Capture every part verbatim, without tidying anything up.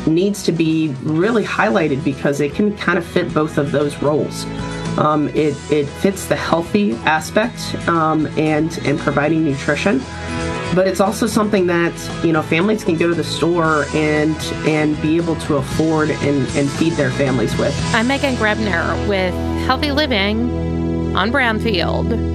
needs to be really highlighted because it can kind of fit both of those roles. Um, it, it fits the healthy aspect um, and, and providing nutrition. But it's also something that, you know, families can go to the store and and be able to afford and, and feed their families with. I'm Megan Grebner with Healthy Living on Brownfield.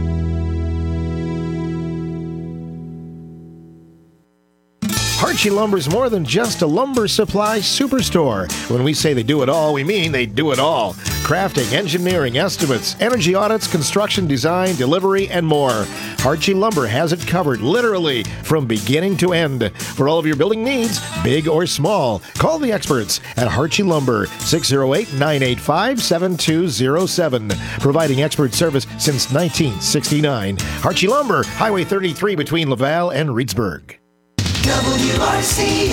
Harchie Lumber is more than just a lumber supply superstore. When we say they do it all, we mean they do it all. Crafting, engineering, estimates, energy audits, construction design, delivery, and more. Harchie Lumber has it covered, literally, from beginning to end. For all of your building needs, big or small, call the experts at Harchie Lumber, six oh eight, nine eight five, seven two oh seven. Providing expert service since nineteen sixty-nine. Harchie Lumber, Highway thirty-three between Laval and Reedsburg. W R C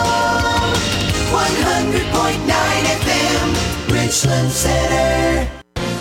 O one hundred point nine F M, Richland Center.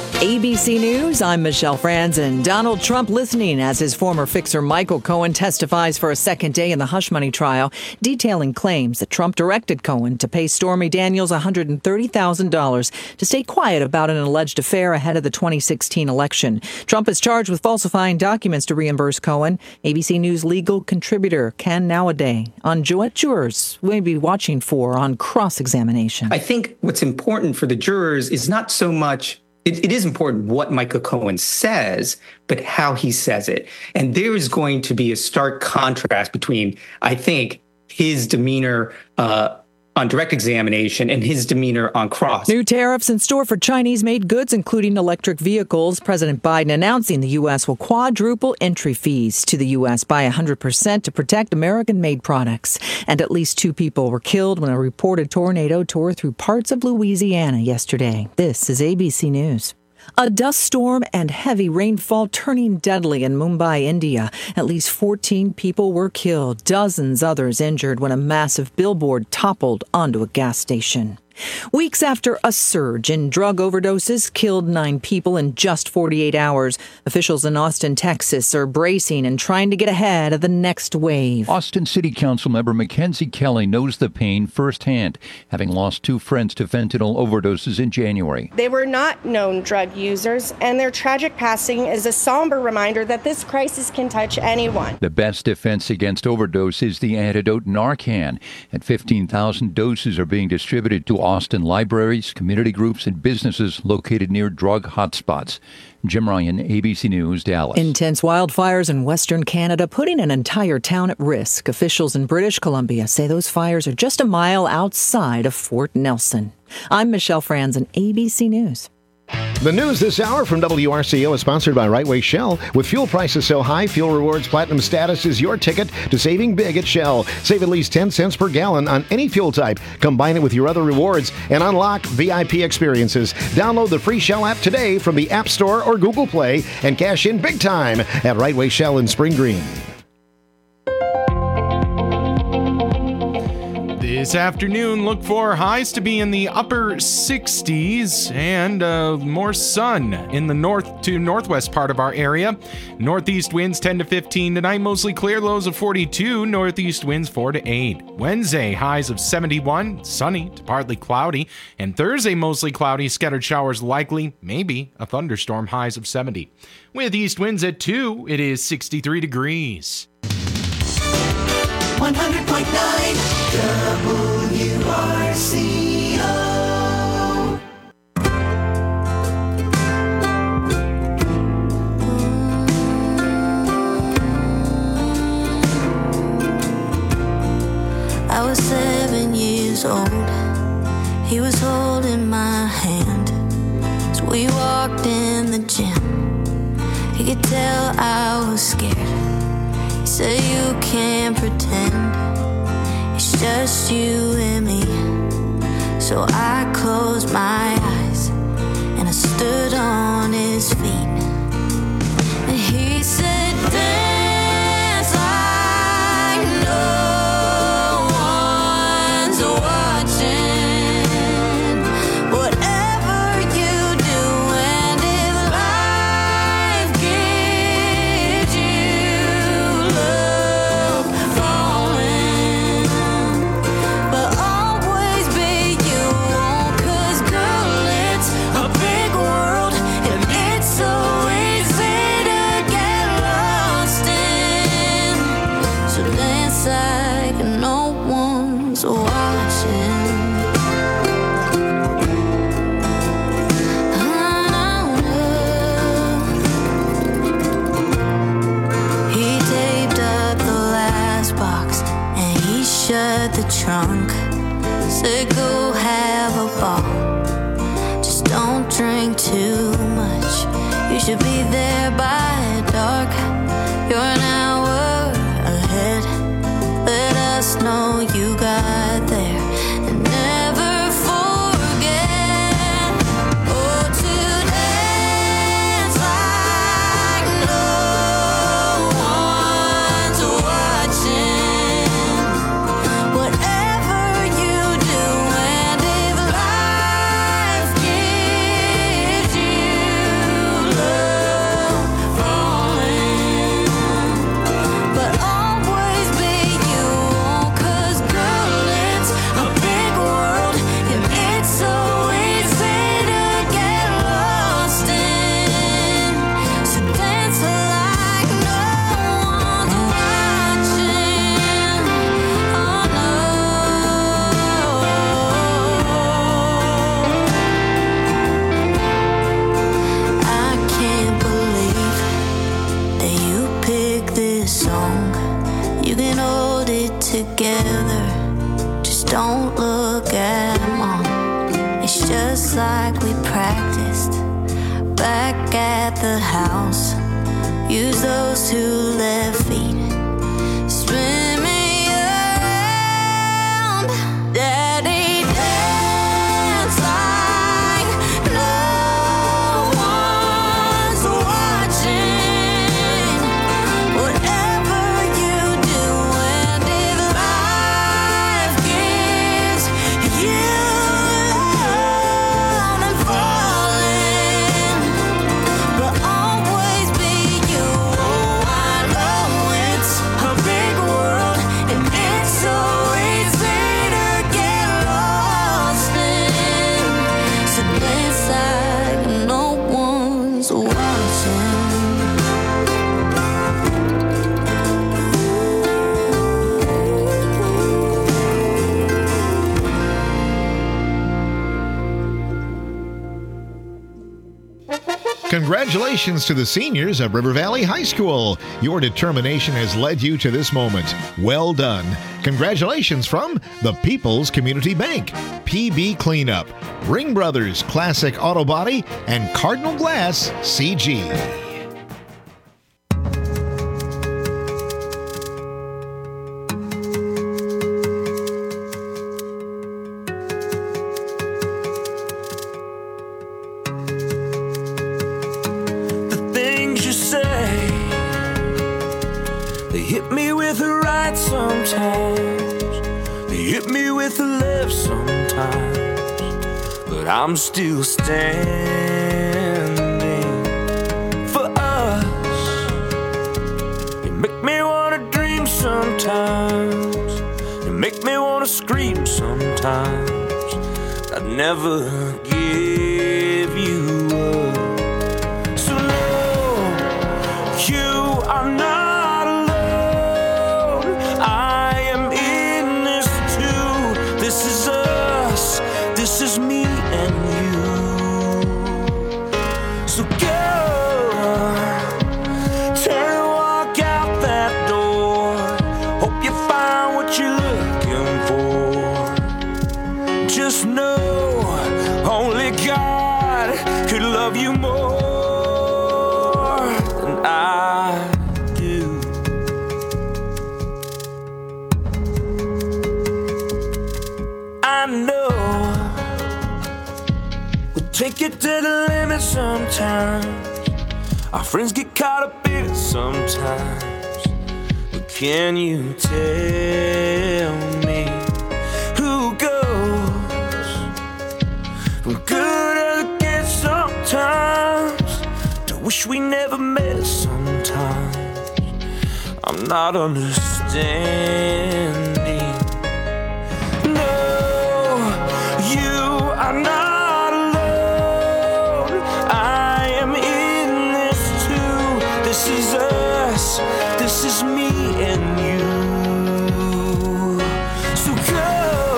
A B C News, I'm Michelle Franzen. Donald Trump listening as his former fixer Michael Cohen testifies for a second day in the hush money trial, detailing claims that Trump directed Cohen to pay Stormy Daniels one hundred thirty thousand dollars to stay quiet about an alleged affair ahead of the twenty sixteen election. Trump is charged with falsifying documents to reimburse Cohen. A B C News legal contributor Ken Nowadays on Joette jurors we'll be watching for on cross-examination. I think what's important for the jurors is not so much It, it is important what Michael Cohen says, but how he says it. And there is going to be a stark contrast between, I think, his demeanor uh, on direct examination and his demeanor on cross. New tariffs in store for Chinese-made goods, including electric vehicles. President Biden announcing the U S will quadruple entry fees to the U S by one hundred percent to protect American-made products. And at least two people were killed when a reported tornado tore through parts of Louisiana yesterday. This is A B C News. A dust storm and heavy rainfall turning deadly in Mumbai, India. At least fourteen people were killed, dozens others injured when a massive billboard toppled onto a gas station. Weeks after a surge in drug overdoses killed nine people in just forty-eight hours, officials in Austin, Texas are bracing and trying to get ahead of the next wave. Austin City Council member Mackenzie Kelly knows the pain firsthand, having lost two friends to fentanyl overdoses in January. They were not known drug users, and their tragic passing is a somber reminder that this crisis can touch anyone. The best defense against overdose is the antidote Narcan, and fifteen thousand doses are being distributed to Austin libraries, community groups, and businesses located near drug hotspots. Jim Ryan, A B C News, Dallas. Intense wildfires in Western Canada putting an entire town at risk. Officials in British Columbia say those fires are just a mile outside of Fort Nelson. I'm Michelle Franzen, A B C News. The news this hour from W R C O is sponsored by Right Way Shell. With fuel prices so high, Fuel Rewards Platinum status is your ticket to saving big at Shell. Save at least ten cents per gallon on any fuel type. Combine it with your other rewards and unlock V I P experiences. Download the free Shell app today from the App Store or Google Play and cash in big time at Right Way Shell in Spring Green. This afternoon, look for highs to be in the upper sixties and uh, more sun in the north to northwest part of our area. Northeast winds ten to fifteen tonight, mostly clear, lows of forty-two. Northeast winds four to eight. Wednesday, highs of seventy-one, sunny to partly cloudy. And Thursday, mostly cloudy, scattered showers likely, maybe a thunderstorm, highs of seventy. With east winds at two, it is sixty-three degrees. one hundred point nine W R C O. I was seven years old. He was holding my hand as we walked in the gym. He could tell I was scared. He said you can't pretend, it's just you and me. So I closed my eyes and I stood on his feet. And he said, dance like no one's watching. Whatever you do, and if life gives you love falling, but always watching. Shut the trunk, said go have a ball. Just don't drink too much. You should be there by dark. You're an hour ahead. Let us know you got there and never forget. Oh, to dance like no one's watching. Together, just don't look at mom. It's just like we practiced back at the house. Use those two left feet, spin me around, Daddy, dance like no one's watching. Whatever you do, and if life gives you love and falling, but always be you. Oh, I know it's a big world, and it's so easy to get lost in. So dance like no one's watching. Congratulations to the seniors of River Valley High School. Your determination has led you to this moment. Well done. Congratulations from the People's Community Bank, P B Cleanup, Ring Brothers Classic Auto Body, and Cardinal Glass C G. Things you say, they hit me with the right sometimes, they hit me with the left sometimes, but I'm still standing for us. You make me wanna dream sometimes, you make me wanna scream sometimes. I'd never give you up. You are not alone. I am in this too. This is us. This is me and you. So go, turn and walk out that door. Hope you find what you're looking for. Just know only God could love you more. I do. I know we'll take it to the limit sometimes. Our friends get caught up in it sometimes. But can you tell me who goes from good against sometimes? Wish we never met sometimes. I'm not understanding. No, you are not alone. I am in this too. This is us. This is me and you. So go.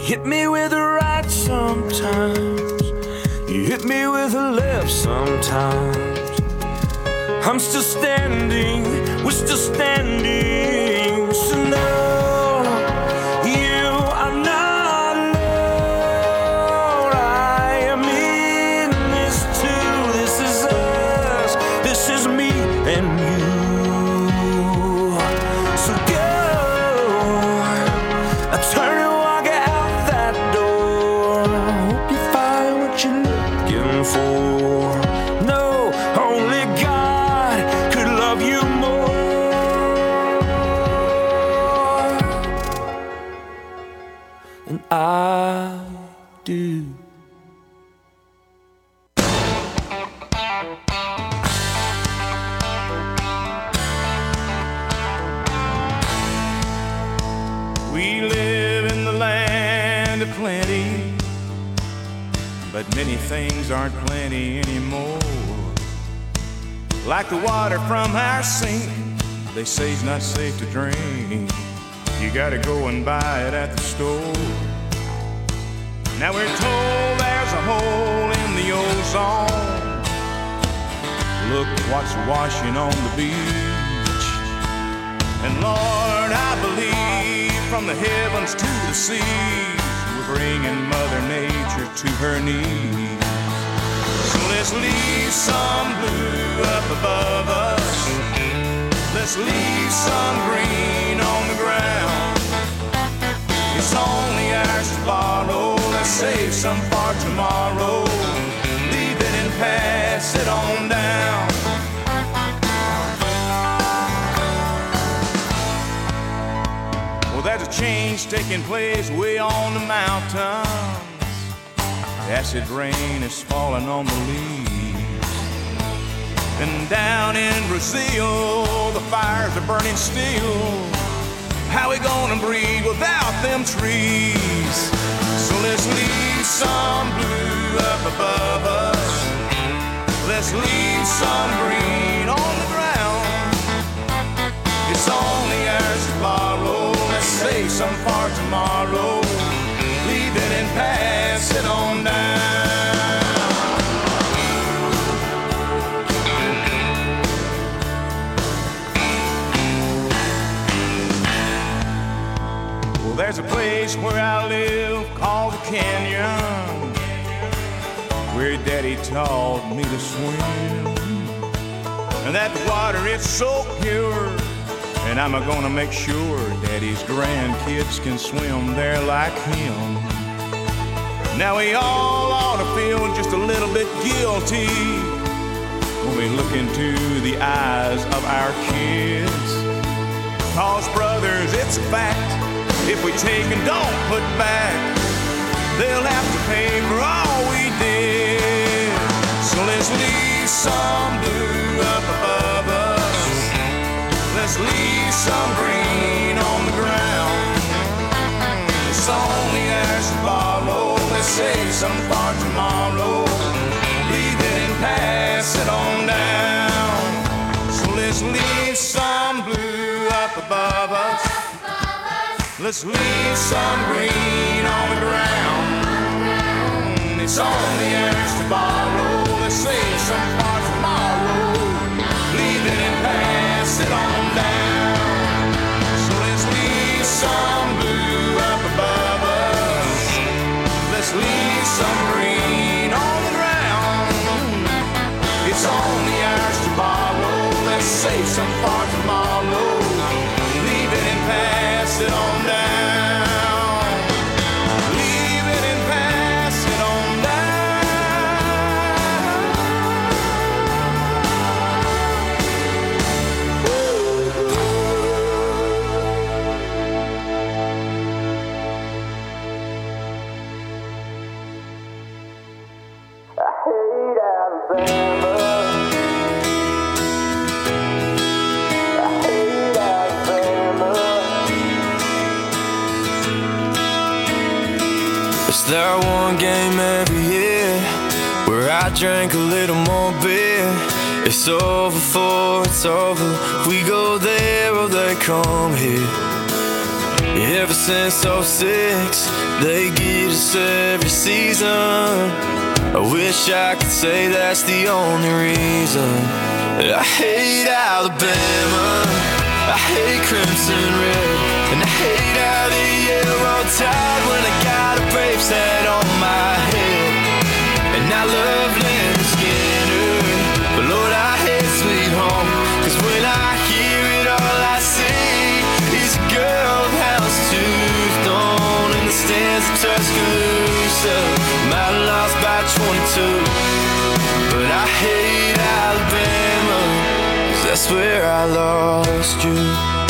hit me with a right sometimes, you hit me with a left sometimes. I'm still standing, we're still standing. So no, you are not alone. I am in this too. This is us, this is me and you. So go, I turn and walk out that door. I hope you find what you're looking for. No, only God could love you more than I do. We live in the land of plenty, but many things aren't plenty anymore. Like the water from our sink, they say it's not safe to drink. You gotta go and buy it at the store. Now we're told there's a hole in the ozone. Look what's washing on the beach. And Lord, I believe from the heavens to the seas, we're bringing Mother Nature to her knees. So let's leave some blue up above us. Let's leave some green on the ground. It's only ours to borrow. Let's save some for tomorrow. Leave it and pass it on down. Well, there's a change taking place way on the mountains. Acid rain is falling on the leaves. And down in Brazil, the fires are burning still. How we gonna breathe without them trees? So let's leave some blue up above us. Let's leave some green on the ground. It's only ours to borrow. Let's save some for tomorrow. Leave it and pass it on down. Well, there's a place where I live called the Canyon, where Daddy taught me to swim. And that water is so pure, and I'm gonna make sure Daddy's grandkids can swim there like him. Now we all ought to feel just a little bit guilty when we look into the eyes of our kids. Cause brothers, it's a fact, if we take and don't put back, they'll have to pay for all we did. So let's leave some blue up above us. Let's leave some green on the ground. It's only ours to borrow. Let's save some for tomorrow. Leave it and pass it on down. So let's leave some blue up above us. Let's leave some green on the ground. It's only ours to borrow. Let's save some for tomorrow. Leave it and pass it on down. So let's leave some blue up above us. Let's leave some green on the ground. It's only ours to borrow. Let's save some for tomorrow. Leave it and pass it on down. Leave it and pass it on Is there one game every year where I drank a little more beer? It's over for it's over. We go there or they come here. Ever since oh six, They get us every season. I wish I could say that's the only reason. I hate Alabama, I hate Crimson Red, and I hate how the yellow tide when I got a Braves hat on my head. And I love Leonard Skinner, but Lord, I hate Sweet Home, cause when I hear it, all I see is a girl with houndstooth thrown in the stands of Tuscaloosa. Might have lost by twenty-two, but I hate Alabama, cause that's where I lost you.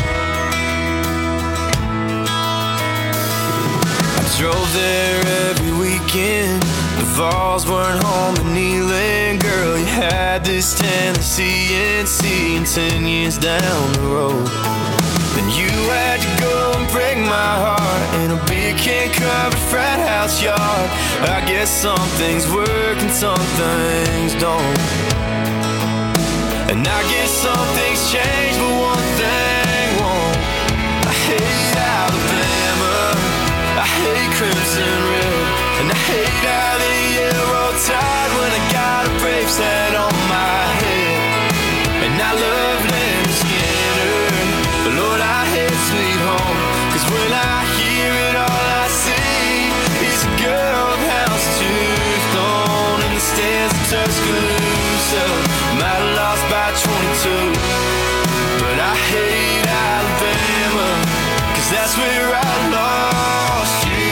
I drove there every weekend. The Vols weren't home and kneeling. Girl, you had this Tennessee and seeing ten years down the road. Then you had to go and break my heart in a big can-covered frat house yard. I guess some things work and some things don't. And I guess some things change, but one thing won't. I hate Alabama, I hate Crimson Red, and I hate how the yellow tide when I got a Braves hat on my head. And I love Leonard Skinner, but Lord, I hate Sweet Home, cause when I hear it, all I see is a girl with houndstooth thrown in the stands of Tuscaloosa. Might have lost by twenty-two, but I hate Alabama, cause that's where I lost you.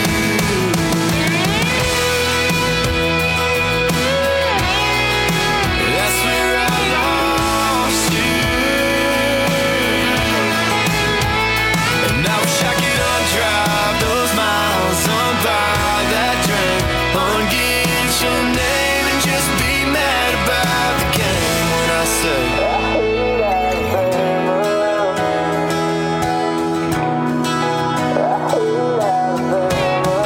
That's where I lost you. And I wish I could undrive those miles, unbuy that drink, unget your name and just be mad about the game when I say I hate Alabama. I hate Alabama.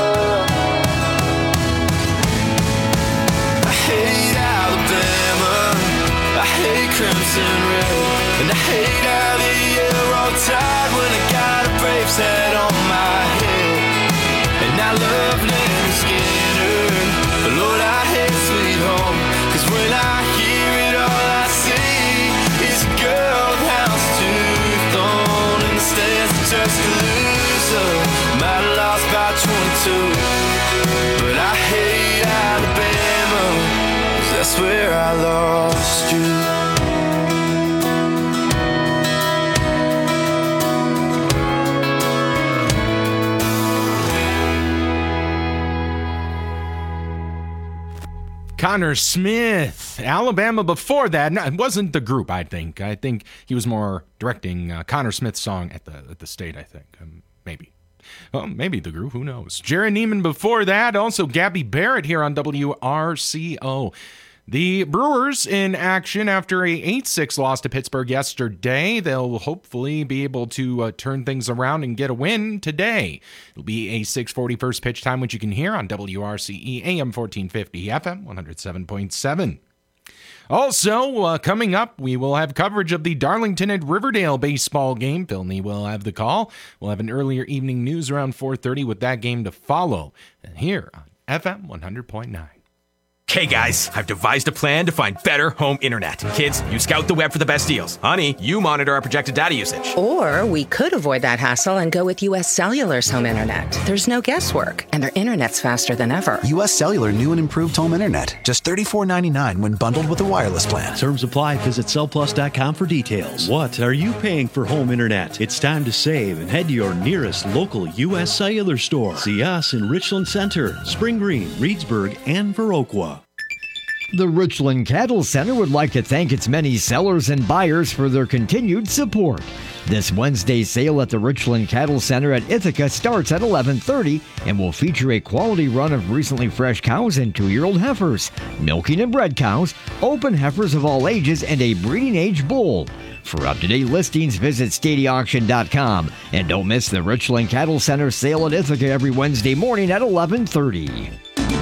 I hate Alabama, I hate Crimson Red, and I hate how the yellow tide when I got a Braves hat on my head. And I love Leonard Skinner, but Lord, I hate Sweet Home, cause when I hear it, all I see is a girl with houndstooth thrown in the stands of Tuscaloosa. Might have lost by twenty-two, but I hate Alabama, cause that's where I lost you. Connor Smith, Alabama before that. No, it wasn't the group, I think. I think he was more directing uh, Connor Smith's song at the at the state, I think. Um, maybe. Well, maybe the group, who knows. Jared Neiman before that. Also, Gabby Barrett here on W R C O. The Brewers in action after a eight six loss to Pittsburgh yesterday. They'll hopefully be able to uh, turn things around and get a win today. It'll be a six forty first pitch time, which you can hear on W R C E A M fourteen fifty, F M one oh seven point seven. Also, uh, coming up, we will have coverage of the Darlington at Riverdale baseball game. Phil Nee will have the call. We'll have an earlier evening news around four thirty with that game to follow. And here on F M one hundred point nine. Hey guys, I've devised a plan to find better home internet. Kids, you scout the web for the best deals. Honey, you monitor our projected data usage. Or we could avoid that hassle and go with U S Cellular's home internet. There's no guesswork, and their internet's faster than ever. U S Cellular new and improved home internet. Just thirty-four ninety-nine when bundled with a wireless plan. Terms apply. Visit cell plus dot com for details. What are you paying for home internet? It's time to save and head to your nearest local U S Cellular store. See us in Richland Center, Spring Green, Reedsburg, and Viroqua. The Richland Cattle Center would like to thank its many sellers and buyers for their continued support. This Wednesday's sale at the Richland Cattle Center at Ithaca starts at eleven thirty and will feature a quality run of recently fresh cows and two-year-old heifers, milking and bred cows, open heifers of all ages, and a breeding age bull. For up-to-date listings, visit stady auction dot com. And don't miss the Richland Cattle Center sale at Ithaca every Wednesday morning at eleven thirty.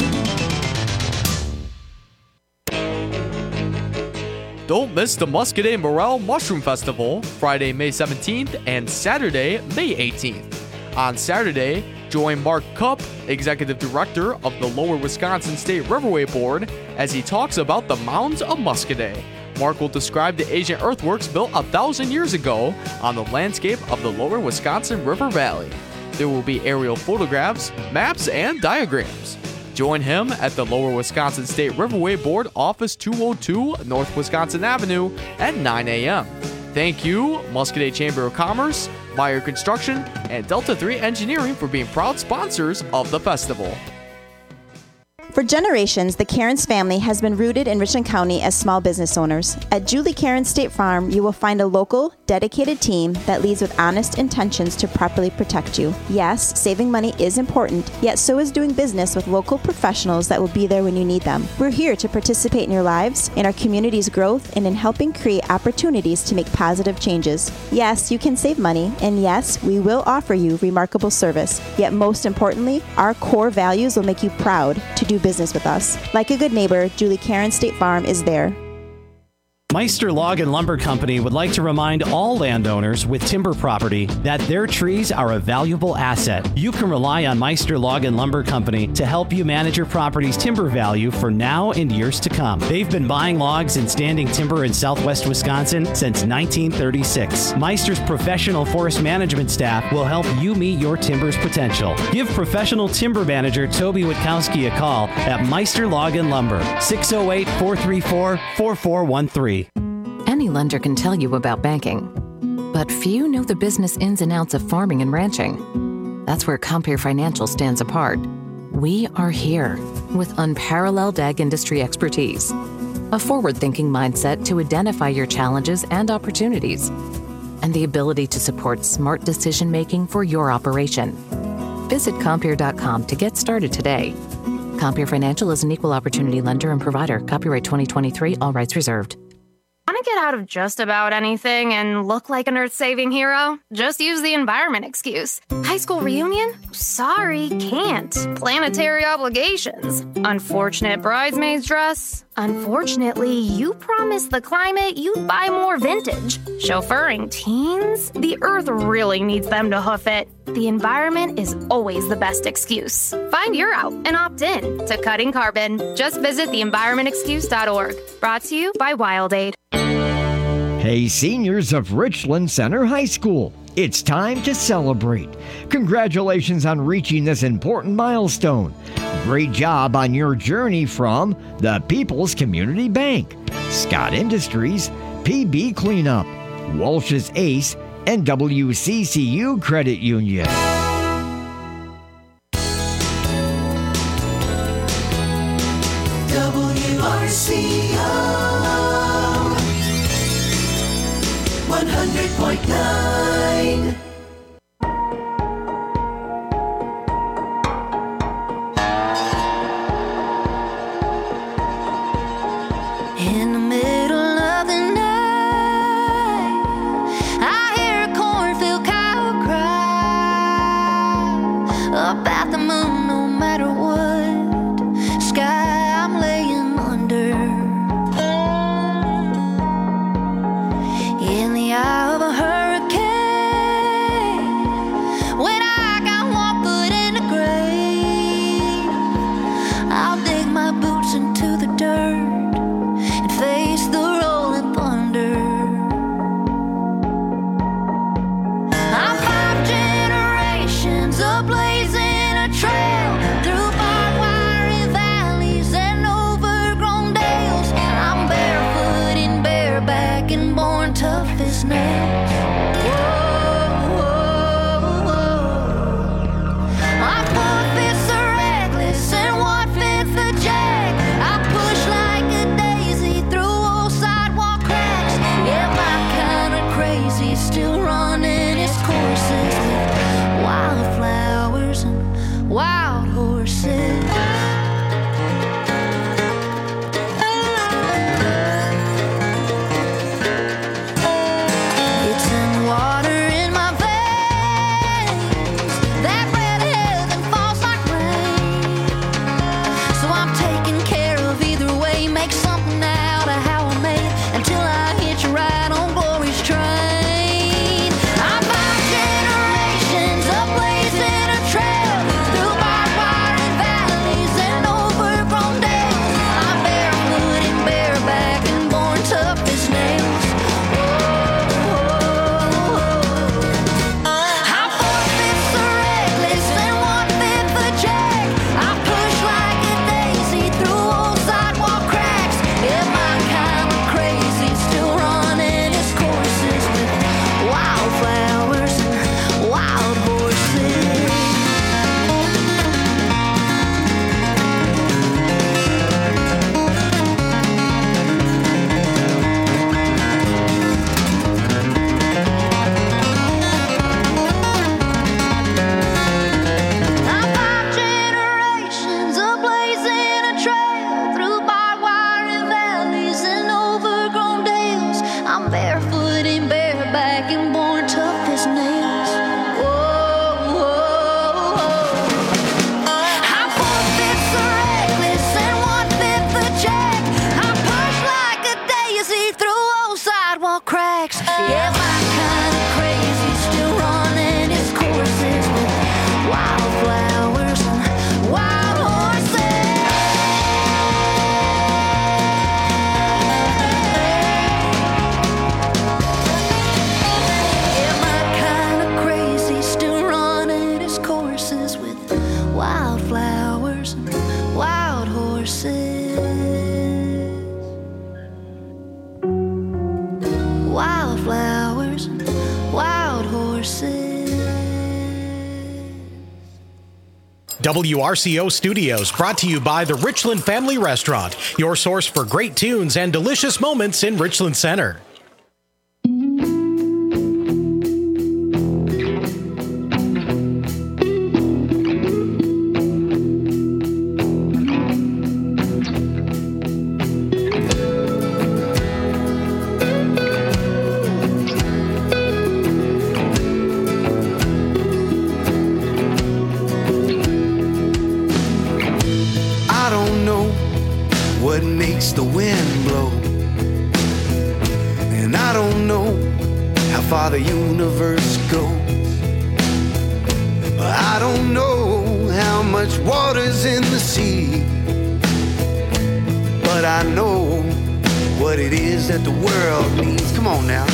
Don't miss the Muscadet Morel Mushroom Festival, Friday, May seventeenth and Saturday, May eighteenth. On Saturday, Join Mark Kupp, Executive Director of the Lower Wisconsin State Riverway Board, as he talks about the mounds of Muscadet. Mark will describe the ancient earthworks built a thousand years ago on the landscape of the Lower Wisconsin River Valley. There will be aerial photographs, maps, and diagrams. Join him at the Lower Wisconsin State Riverway Board, Office two oh two North Wisconsin Avenue at nine a.m. Thank you, Muscadet Chamber of Commerce, Meyer Construction, and Delta three Engineering for being proud sponsors of the festival. For generations, the Cairns family has been rooted in Richland County as small business owners. At Julie Cairns State Farm, you will find a local, dedicated team that leads with honest intentions to properly protect you. Yes, saving money is important, yet so is doing business with local professionals that will be there when you need them. We're here to participate in your lives, in our community's growth, and in helping create opportunities to make positive changes. Yes, you can save money, and yes, we will offer you remarkable service. Yet most importantly, our core values will make you proud to do business with us. Like a good neighbor, Julie Cairns State Farm is there. Meister Log and Lumber Company would like to remind all landowners with timber property that their trees are a valuable asset. You can rely on Meister Log and Lumber Company to help you manage your property's timber value for now and years to come. They've been buying logs and standing timber in southwest Wisconsin since nineteen thirty-six. Meister's professional forest management staff will help you meet your timber's potential. Give professional timber manager Toby Witkowski a call at Meister Log and Lumber, six oh eight, four three four, four four one three. Any lender can tell you about banking, but few know the business ins and outs of farming and ranching. That's where Compeer Financial stands apart. We are here with unparalleled ag industry expertise, a forward-thinking mindset to identify your challenges and opportunities, and the ability to support smart decision-making for your operation. Visit Compeer dot com to get started today. Compeer Financial is an equal opportunity lender and provider. Copyright twenty twenty-three, all rights reserved. Want to get out of just about anything and look like an earth-saving hero? Just use the environment excuse. High school reunion? Sorry, can't. Planetary obligations. Unfortunate bridesmaid's dress? Unfortunately, you promised the climate you'd buy more vintage. Chauffeuring teens? The earth really needs them to hoof it. The environment is always the best excuse. Find your out and opt in to cutting carbon. Just visit the environment excuse dot org. Brought to you by WildAid. Hey, seniors of Richland Center High School, it's time to celebrate. Congratulations on reaching this important milestone. Great job on your journey from the People's Community Bank, Scott Industries, P B Cleanup, Walsh's Ace, and W C C U Credit Union. W R C O one hundred point nine. In the middle of the night, I hear a cornfield cow cry up at the moon. No matter what sky I'm laying under, in the eye of a hurricane, when I got one foot in the grave, I'll dig my boots into the dirt and face the rolling thunder. I'm five generations of blazing a trail through barbed wire valleys and overgrown dales. I'm barefoot and bareback and born tough as nails. Whoa, whoa, whoa. I'm four-fifths of reckless and one-fifth of jack. I push like a daisy through old sidewalk cracks. Yeah, my kind of crazy still running its courses with wildflowers and wild horses. It's in the water in my veins. That bread of heaven falls like rain. So I'm taking care of either way. Make something out of how I made it until I hit you right on glory's train. I'm five generations of blazing a trail W R C O Studios, brought to you by the Richland Family Restaurant, your source for great tunes and delicious moments in Richland Center. The wind blow, and I don't know how far the universe goes. I don't know how much water's in the sea, but I know what it is that the world needs. Come on now.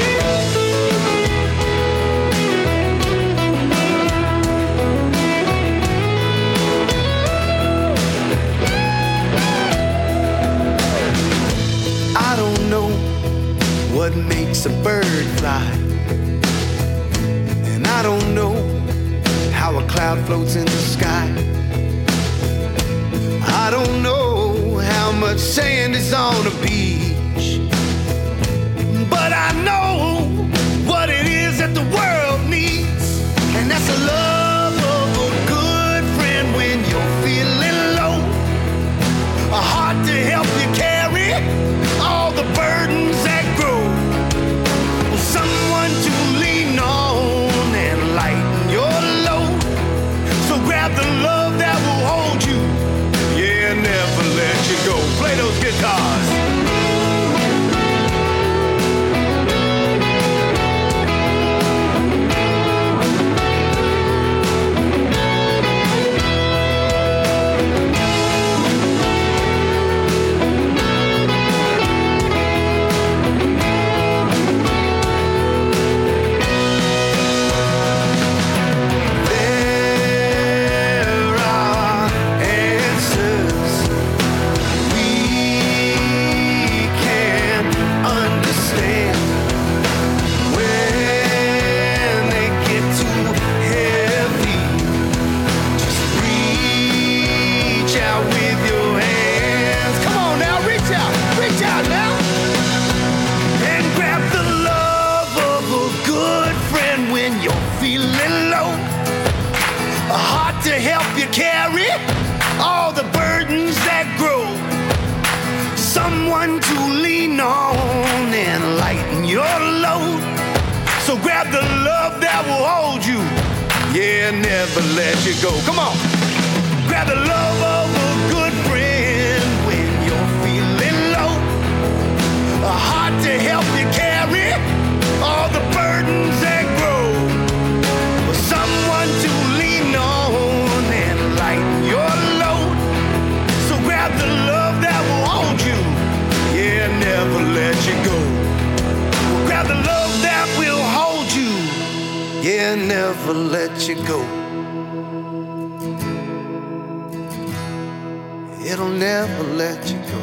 What makes a bird fly? And I don't know how a cloud floats in the sky. I don't know how much sand is on a beach, but I know what it is that the world needs, and that's the love of a good friend when you're feeling low, a heart to help you carry all the burdens that grow. Someone to lean on and lighten your load. So grab the love that will hold you, yeah, never let you go. Play those guitars. Someone to lean on and lighten your load. So grab the love that will hold you, yeah, never let you go. Come on. Grab the love of a good friend when you're feeling low, a heart to help you carry all the burdens that grow. Someone to lean on and lighten your load. So grab the love that will hold you, yeah, never let you go. Grab the love that will hold you, yeah, never let you go. It'll never let you go.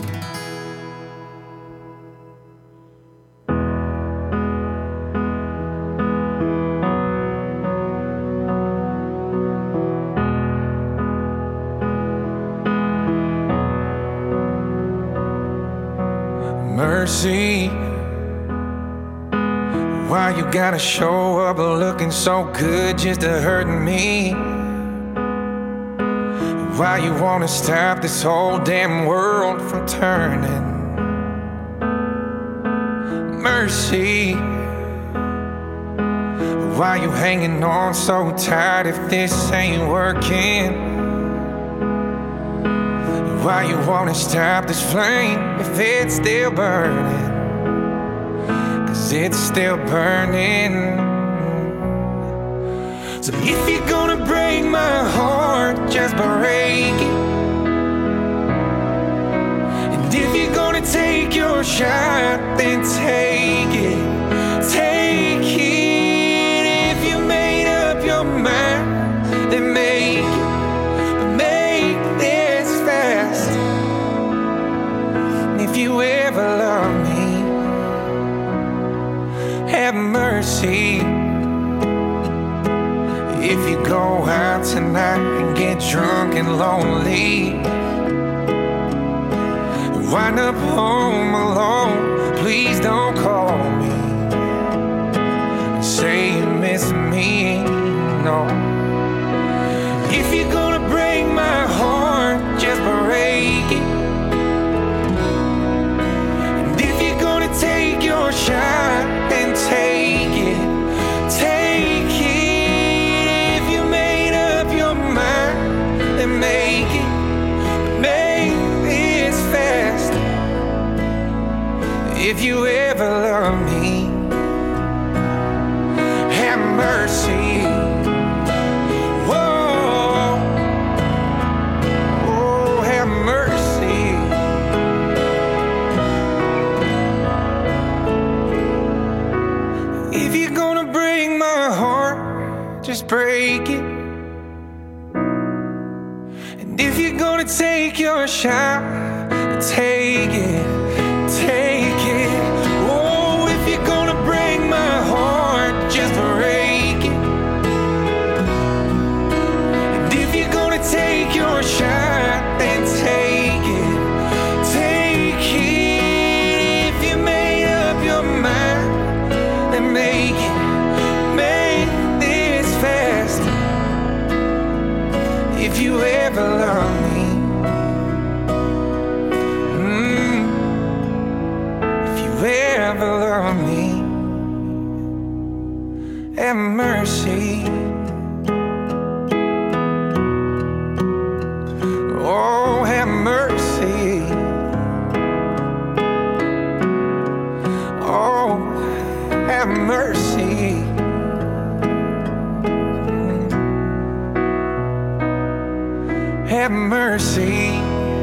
Mercy, why you gotta show up looking so good just to hurt me? Why you wanna stop this whole damn world from turning? Mercy, why you hanging on so tight if this ain't working? Why you wanna stop this flame if it's still burning? Cause it's still burning. So if you're gonna break my heart, just break it. And if you're gonna take your shot, then take it. Take it. If you made up your mind, then make it. If you ever love me, have mercy. If you go out tonight and and lonely. Wind up home alone, please don't call me. Say you miss me, no. If you're gonna break my heart, just break it. And if you're gonna take your shot, then take it. Take it. If you made up your mind, then make it. Make this fast. If you ever love me, have mercy. Whoa, oh, have mercy. If you're gonna break my heart, just break it. And if you're gonna take your shot, take it, take it. Oh, if you're gonna break my heart, just break it. And if you're gonna take your shot, then take it, take it. If you made up your mind, then make it, make this fast. If you ever love me, mm, if you ever love me, have mercy. Oh, have mercy. Oh, have mercy. Have mercy.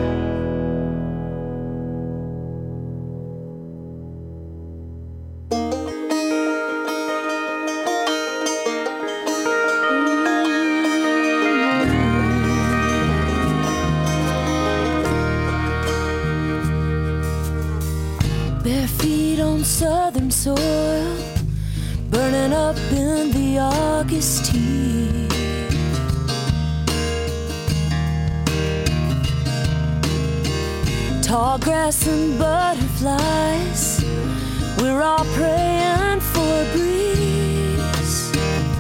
Bare feet on southern soil, burning up in the August heat. Tall grass and butterflies, we're all praying for a breeze.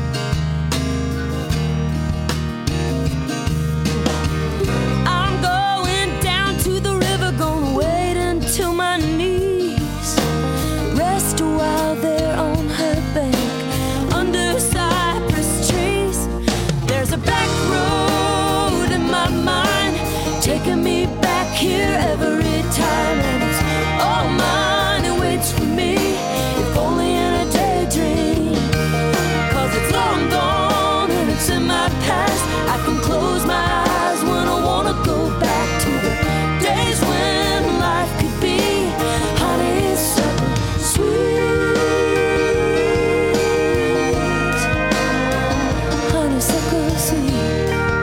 I'm going down to the river, gonna wade until my knees. Rest a while there on her bank, under cypress trees. There's a back road in my mind, taking me back here every time, and it's all mine, it waits for me, if only in a daydream. Cause it's long gone and it's in my past. I can close my eyes when I wanna go back to the days when life could be honeysuckle sweet. Honeysuckle sweet.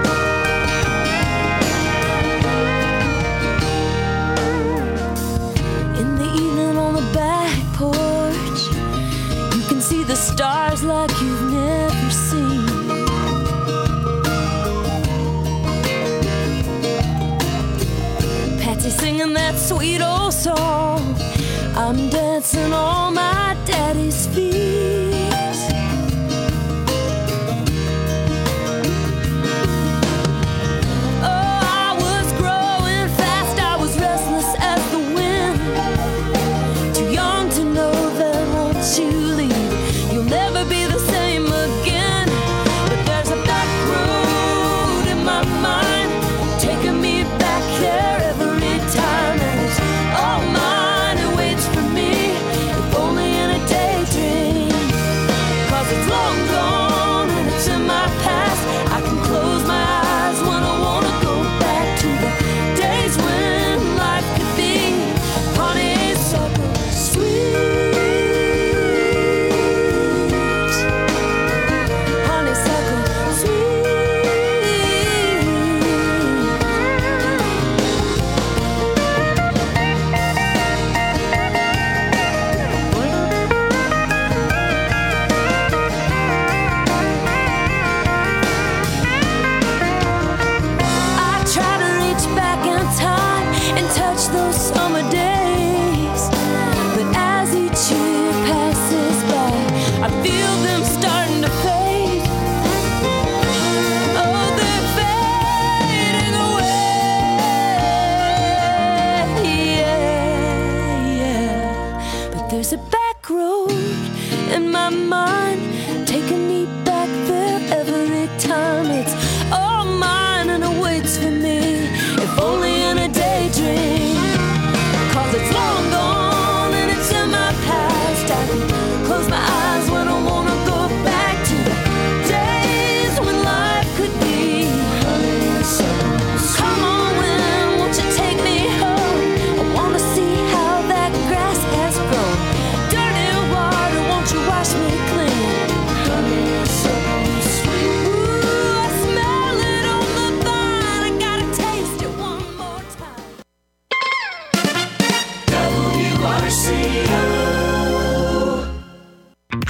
The stars like you've never seen. Patsy singing that sweet old song. I'm dancing on my daddy's feet. Oh, I was growing fast, I was restless as the wind. Too young to know that once you leave, never be the same again. But there's a back road in my mind, taking me back there every time, and it's all mine, it waits for me, if only in a daydream.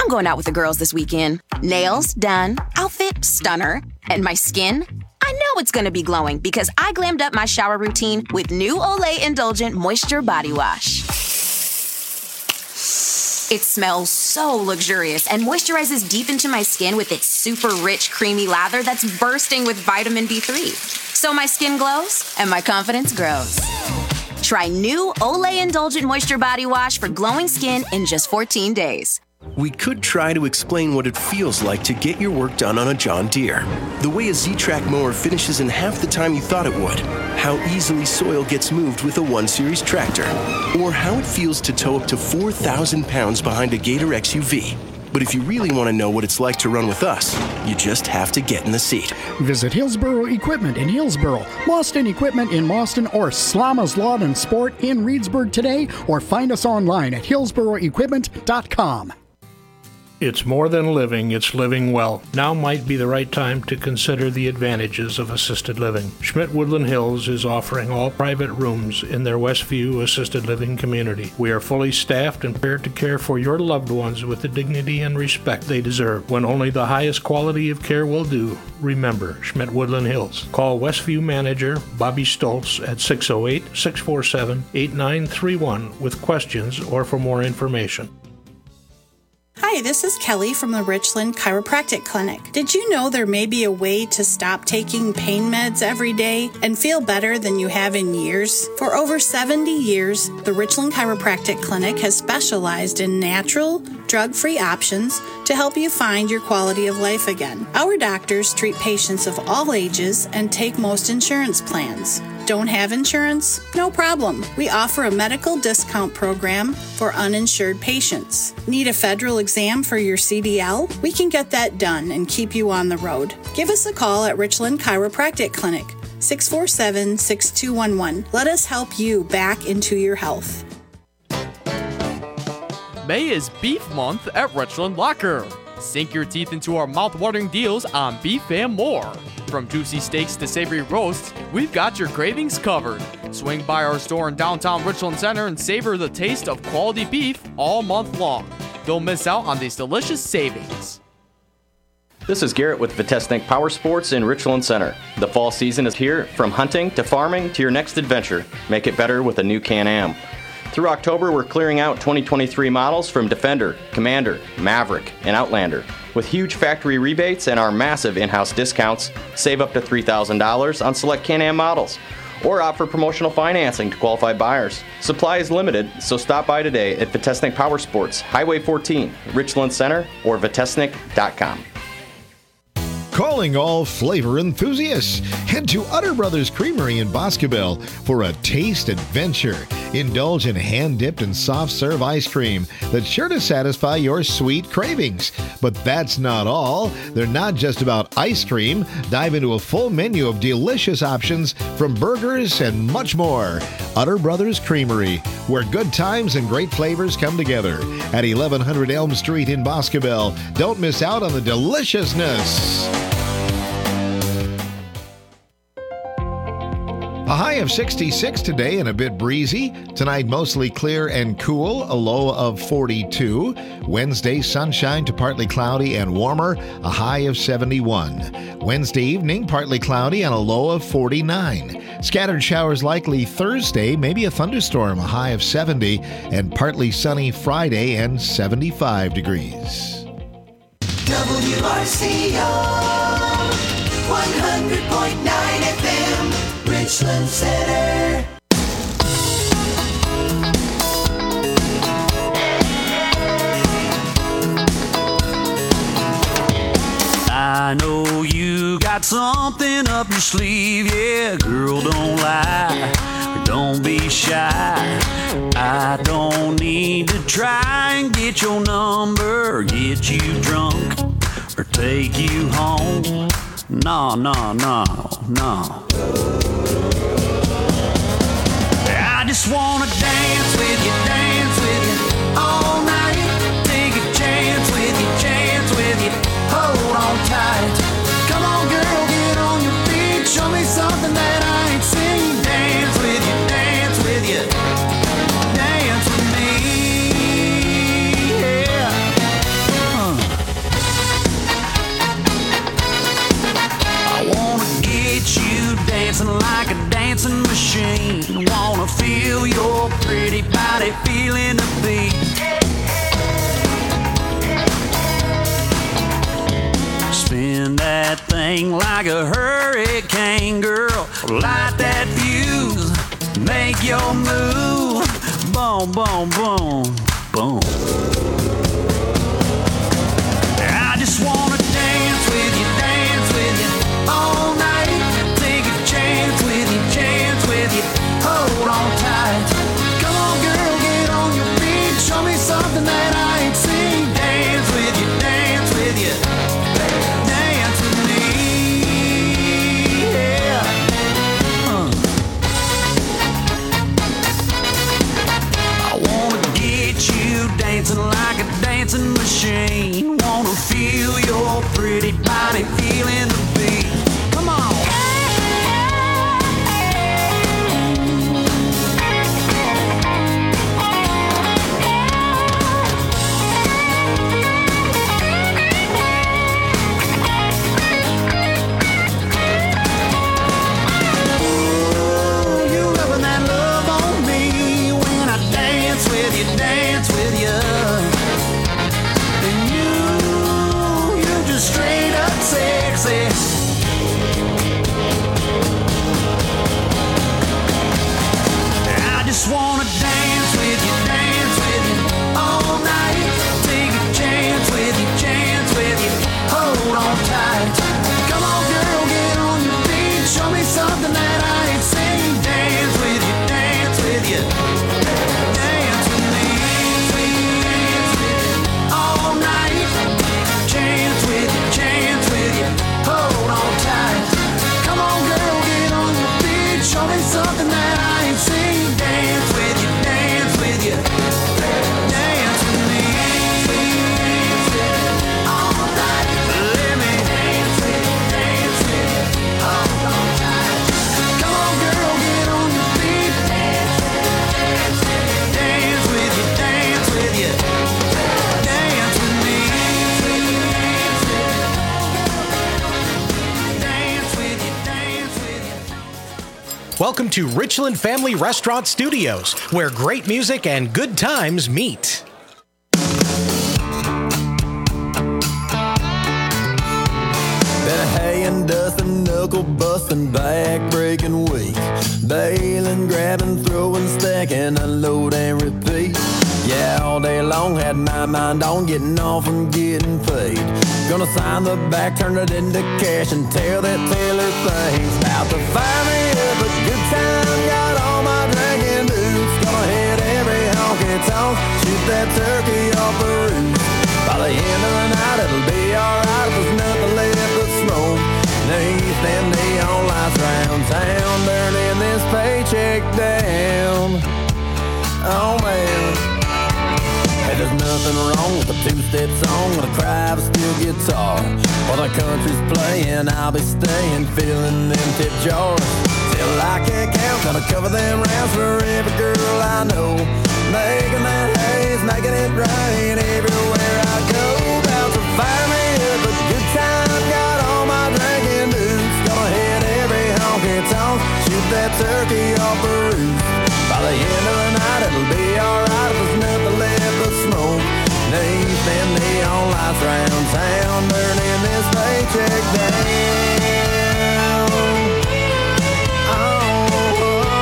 I'm going out with the girls this weekend. Nails done, outfit stunner, and my skin, I know it's gonna be glowing because I glammed up my shower routine with new Olay Indulgent Moisture Body Wash. It smells so luxurious and moisturizes deep into my skin with its super rich, creamy lather that's bursting with vitamin B three. So my skin glows and my confidence grows. Try new Olay Indulgent Moisture Body Wash for glowing skin in just fourteen days. We could try to explain what it feels like to get your work done on a John Deere. The way a Z-Track mower finishes in half the time you thought it would. How easily soil gets moved with a one series tractor. Or how it feels to tow up to four thousand pounds behind a Gator X U V. But if you really want to know what it's like to run with us, you just have to get in the seat. Visit Hillsboro Equipment in Hillsboro, Boston Equipment in Boston, or Slama's Lawn and Sport in Reedsburg today, or find us online at hillsboro equipment dot com. It's more than living, it's living well. Now might be the right time to consider the advantages of assisted living. Schmidt Woodland Hills is offering all private rooms in their Westview assisted living community. We are fully staffed and prepared to care for your loved ones with the dignity and respect they deserve. When only the highest quality of care will do, remember Schmidt Woodland Hills. Call Westview manager Bobby Stoltz at six oh eight, six four seven, eight nine three one with questions or for more information. Hi, this is Kelly from the Richland Chiropractic Clinic. Did you know there may be a way to stop taking pain meds every day and feel better than you have in years? For over seventy years, the Richland Chiropractic Clinic has specialized in natural, drug-free options to help you find your quality of life again. Our doctors treat patients of all ages and take most insurance plans. Don't have insurance? No problem. We offer a medical discount program for uninsured patients. Need a federal exam for your C D L? We can get that done and keep you on the road. Give us a call at Richland Chiropractic Clinic, six four seven, six two one one. Let us help you back into your health. May is Beef Month at Richland Locker. Sink your teeth into our mouth-watering deals on beef and more. From juicy steaks to savory roasts, we've got your cravings covered. Swing by our store in downtown Richland Center and savor the taste of quality beef all month long. Don't miss out on these delicious savings. This is Garrett with Vitesnik Power Sports in Richland Center. The fall season is here. From hunting to farming to your next adventure, make it better with a new Can-Am. Through October, we're clearing out twenty twenty-three models from Defender, Commander, Maverick, and Outlander. With huge factory rebates and our massive in-house discounts, save up to three thousand dollars on select Can-Am models. Or opt for promotional financing to qualified buyers. Supply is limited, so stop by today at Vitesnik Power Sports, Highway fourteen, Richland Center, or vitesnik dot com. Calling all flavor enthusiasts. Head to Utter Brothers Creamery in Boscobel for a taste adventure. Indulge in hand-dipped and soft-serve ice cream that's sure to satisfy your sweet cravings. But that's not all. They're not just about ice cream. Dive into a full menu of delicious options from burgers and much more. Utter Brothers Creamery, where good times and great flavors come together. At eleven hundred Elm Street in Boscobel. Don't miss out on the deliciousness. A high of sixty-six today and a bit breezy. Tonight, mostly clear and cool, a low of forty-two. Wednesday, sunshine to partly cloudy and warmer, a high of seventy-one. Wednesday evening, partly cloudy and a low of forty-nine. Scattered showers likely Thursday, maybe a thunderstorm, a high of seventy, and partly sunny Friday and seventy-five degrees. W R C O one hundred point nine F M. Richland Center. I know you got something up your sleeve, yeah, girl, don't lie, don't be shy. I don't need to try and get your number, get you drunk, or take you home. No, no, no, no. I just wanna dance with you, dance with you all night. Take a chance with you, chance with you. Hold on tight. Come on, girl, get on your feet. Show me something that I ain't seen. Dance with you, dance with you. Dance with me, yeah. dancing machine. Wanna feel your pretty body feeling the beat. Spin that thing like a hurricane, girl. Light that fuse, make your move. Boom, boom, boom, boom. I just wanna dance with you, dance with you all night. Take a chance with you, chance with you. Hold on tight. Come on, girl, get on your feet. Show me something that I ain't seen. Dance with you, dance with you. Dance with me, yeah. Uh. I wanna get you dancing like a dancing machine. Wanna feel your pretty body feeling the beat. Come on. You rubbing that love on me when I dance with you, dance with you. And you, you just straight up sexy. I just wanna dance with you, dance with you all night. Take a chance with you, chance with you. Hold on tight. Come on, girl, get on your feet. Show me something that I ain't seen. Dance with you, dance with you. Dance with me. Dance with you all night. Chance with you, chance with you. Hold on tight. Come on, girl, get on your feet. Show me something that I ain't seen. Dance with you, dance with you. Dance with me. Dance with you all night. Let me dance with you, dance with you. Hold on tight. Come on, girl, get on your feet. Dance with you, dance with you. Dance with me. Dance with you, dance with you. Welcome to Richland Family Restaurant Studios, where great music and good times meet. Been a hay and dustin', knuckle bustin', back breaking week. Bailing, grabbing, throwing, stacking, unload and repeat. Yeah, all day long had my mind on getting off and getting paid. Gonna sign the back, turn it into cash, and tell that Taylor thing's about to fire me up a good time. Got all my drinking boots. Gonna hit every honky tonk, shoot that turkey off the roof. By the end of the night it'll be alright. There's nothing left but smoke. Neath them neon lights round town, burning this paycheck down. Oh man. Hey, there's nothing wrong with a two-step song and a cry of a steel guitar. While the country's playing, I'll be staying, filling them tip jars. Till I can't count, gonna cover them rounds for every girl I know. Making that haze, making it rain everywhere I go. About to fire me up a good time, got all my drinking boots. Gonna hit every honky tonk, shoot that turkey off the roof. By the end of the night it'll be alright. If there's nothing left but smoke. Neath them neon lights round town, burning this paycheck down. Oh,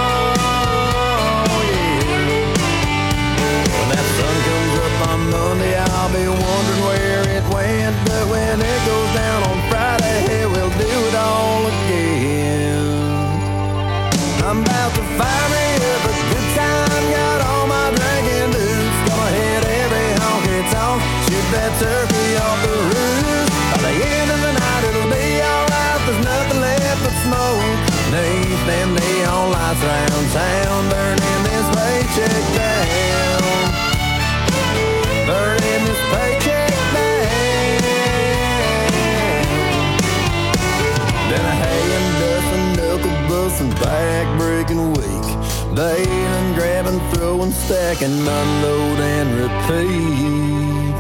yeah. When that sun comes up on Monday, I'll be wondering where it went. But when it goes down on Friday, hey, we'll do it all again. I'm about to fire me up a good time. Got all my drinking boots. Gonna hit every honky tonk, shoot that turkey off the roof. By the end of the night it'll be alright. There's nothing left but smoke. Neath them neon lights round town, burning this paycheck down. Burning this paycheck down. Then a hay and dust and knuckle bustin', back breaking week. Bailing, grabbing, throwing, stacking, unload and repeat.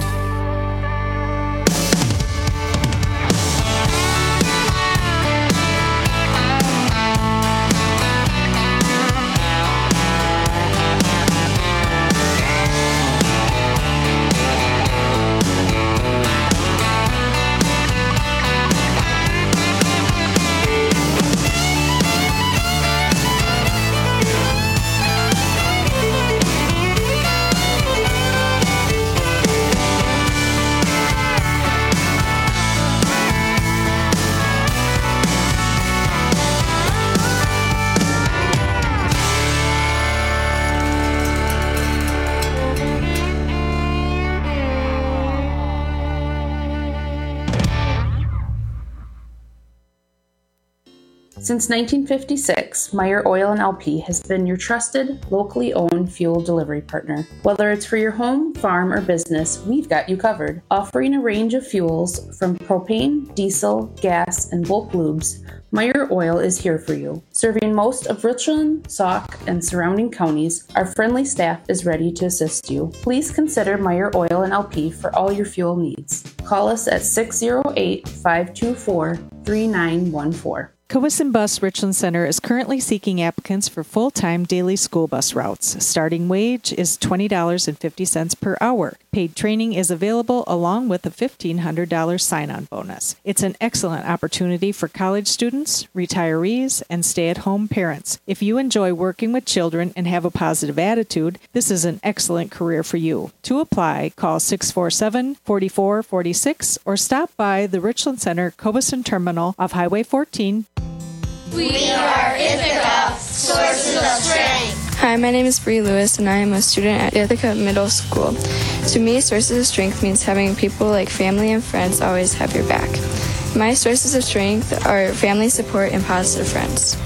Since nineteen fifty-six, Meyer Oil and L P has been your trusted, locally owned fuel delivery partner. Whether it's for your home, farm, or business, we've got you covered. Offering a range of fuels from propane, diesel, gas, and bulk lubes, Meyer Oil is here for you. Serving most of Richland, Sauk, and surrounding counties, our friendly staff is ready to assist you. Please consider Meyer Oil and L P for all your fuel needs. Call us at six oh eight, five two four, three nine one four. Cowesson Bus Richland Center is currently seeking applicants for full-time daily school bus routes. Starting wage is twenty dollars and fifty cents per hour. Paid training is available along with a fifteen hundred dollars sign-on bonus. It's an excellent opportunity for college students, retirees, and stay-at-home parents. If you enjoy working with children and have a positive attitude, this is an excellent career for you. To apply, call six four seven, four four four six or stop by the Richland Center Cowesson Terminal off Highway fourteen. We are Ithaca, sources of strength. Hi, my name is Bree Lewis, and I am a student at Ithaca Middle School. To me, sources of strength means having people like family and friends always have your back. My sources of strength are family support and positive friends.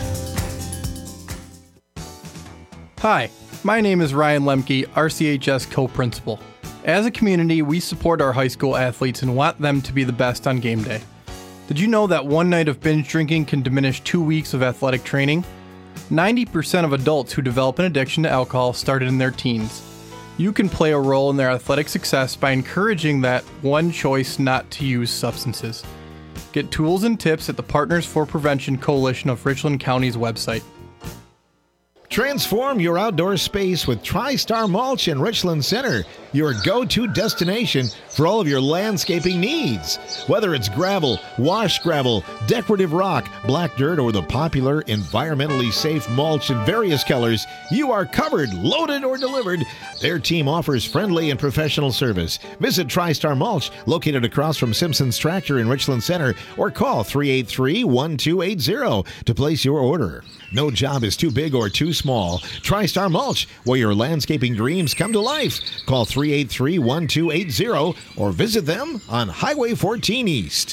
Hi, my name is Ryan Lemke, R C H S co-principal. As a community, we support our high school athletes and want them to be the best on game day. Did you know that one night of binge drinking can diminish two weeks of athletic training? ninety percent of adults who develop an addiction to alcohol started in their teens. You can play a role in their athletic success by encouraging that one choice not to use substances. Get tools and tips at the Partners for Prevention Coalition of Richland County's website. Transform your outdoor space with TriStar Mulch in Richland Center, your go-to destination for all of your landscaping needs. Whether it's gravel, wash gravel, decorative rock, black dirt, or the popular environmentally safe mulch in various colors, you are covered, loaded, or delivered. Their team offers friendly and professional service. Visit TriStar Mulch, located across from Simpson's Tractor in Richland Center, or call three eight three, one two eight zero to place your order. No job is too big or too small. TriStar Mulch, where your landscaping dreams come to life. Call three eight three, one two eight zero or visit them on Highway fourteen East.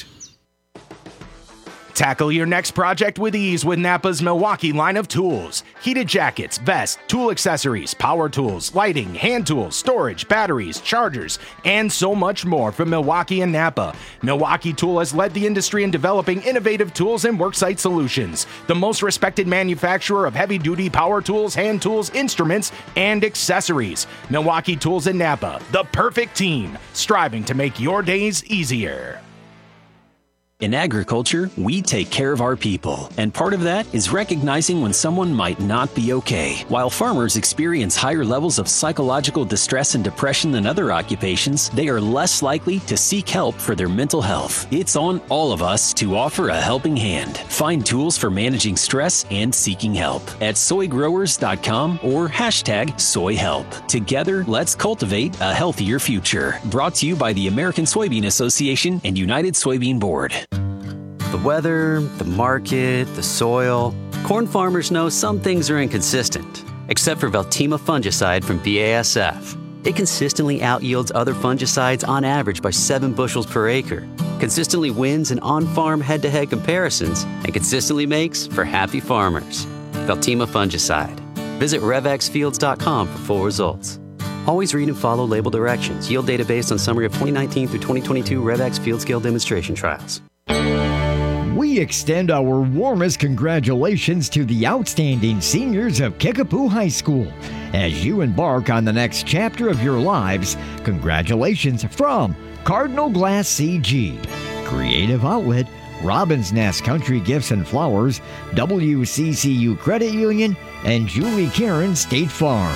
Tackle your next project with ease with Napa's Milwaukee line of tools. Heated jackets, vests, tool accessories, power tools, lighting, hand tools, storage, batteries, chargers, and so much more from Milwaukee and Napa. Milwaukee Tool has led the industry in developing innovative tools and worksite solutions. The most respected manufacturer of heavy-duty power tools, hand tools, instruments, and accessories. Milwaukee Tools and Napa, the perfect team, striving to make your days easier. In agriculture, we take care of our people, and part of that is recognizing when someone might not be okay. While farmers experience higher levels of psychological distress and depression than other occupations, they are less likely to seek help for their mental health. It's on all of us to offer a helping hand. Find tools for managing stress and seeking help at soy growers dot com or hashtag soyhelp. Together, let's cultivate a healthier future. Brought to you by the American Soybean Association and United Soybean Board. The weather, the market, the soil. Corn farmers know some things are inconsistent, except for Veltima fungicide from B A S F. It consistently outyields other fungicides on average by seven bushels per acre, consistently wins in on-farm head-to-head comparisons, and consistently makes for happy farmers. Veltima fungicide. Visit rev x fields dot com for full results. Always read and follow label directions. Yield data based on summary of twenty nineteen through twenty twenty-two RevX Field Scale demonstration trials. We extend our warmest congratulations to the outstanding seniors of Kickapoo High School. As you embark on the next chapter of your lives, congratulations from Cardinal Glass C G, Creative Outlet, Robin's Nest Country Gifts and Flowers, W C C U Credit Union, and Julie Karen State Farm.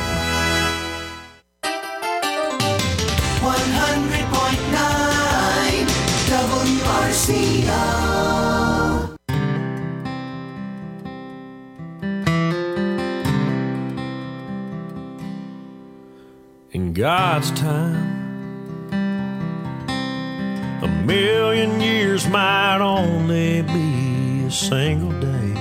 one hundred point nine W R C O. In God's time, a million years might only be a single day,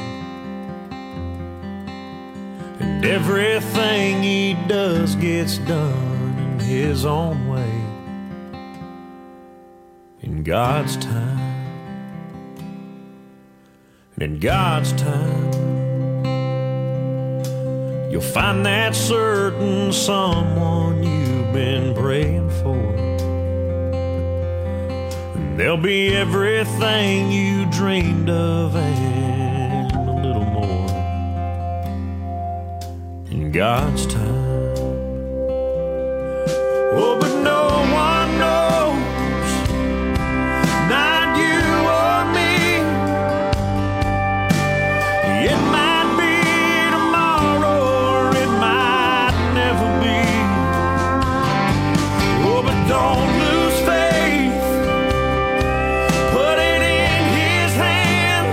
and everything he does gets done in his own way. In God's time, And in God's time, you'll find that certain someone you've been praying for. And they'll be everything you dreamed of and a little more. In God's time. Oh, but no one knows, not you or me. It might be tomorrow or it might never be. Oh, but don't lose faith. Put it in His hands.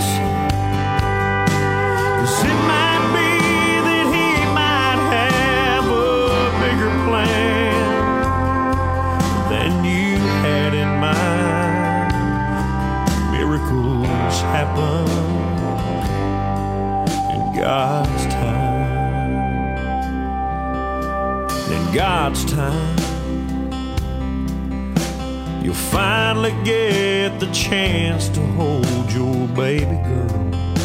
'Cause it might be that He might have a bigger plan than you had in mind. Miracles happen in God's time. In God's time, you'll finally get the chance to hold your baby girl.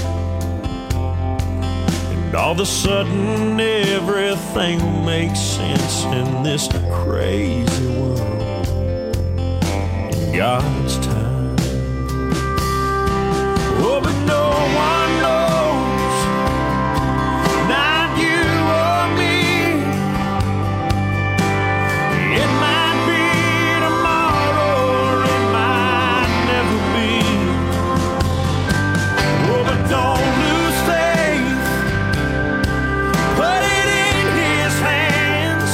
And all of a sudden everything will make sense in this crazy world. In God's time. Oh, but no one knows, not you or me. It might be tomorrow or it might never be. Oh, but don't lose faith. Put it in His hands.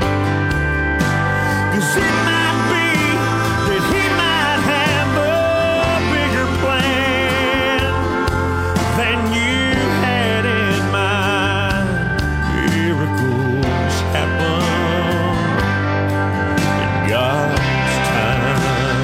'Cause it might be that He might have a bigger plan than you had in mind. Miracles happen in God's time.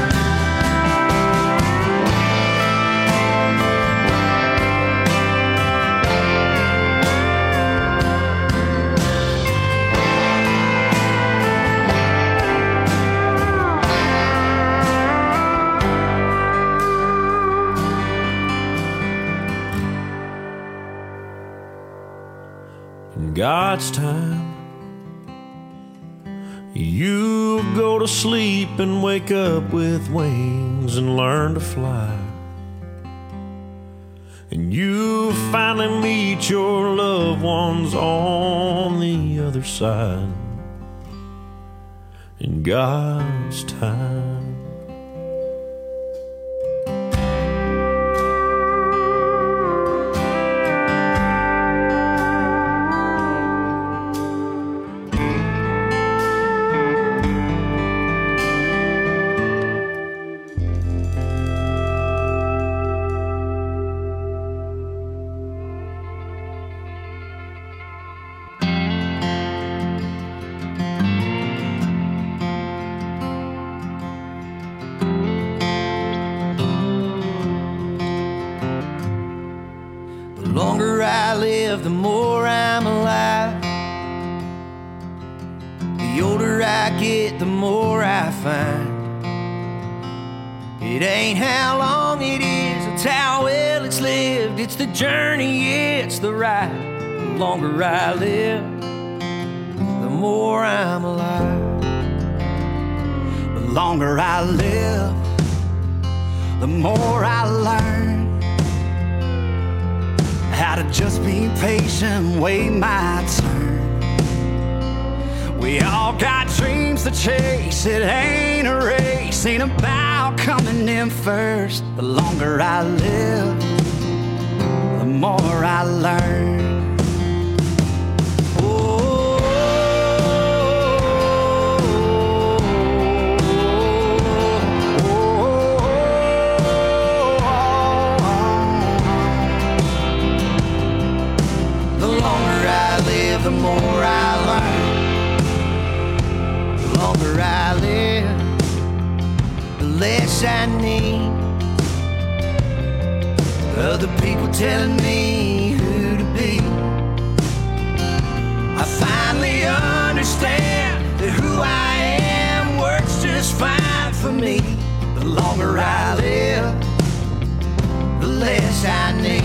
In God's time, you go to sleep and wake up with wings and learn to fly. And you finally meet your loved ones on the other side. In God's time. The longer I live, the more I'm alive. The older I get, the more I find. It ain't how long it is, it's how well it's lived. It's the journey, it's the ride. The longer I live, the more I'm alive. The longer I live, the more I learn how to just be patient, wait my turn. We all got dreams to chase, it ain't a race, ain't about coming in first. The longer I live, the more I learn. The more I learn, the longer I live, the less I need other people telling me who to be. I finally understand that who I am works just fine for me. The longer I live, the less saddening.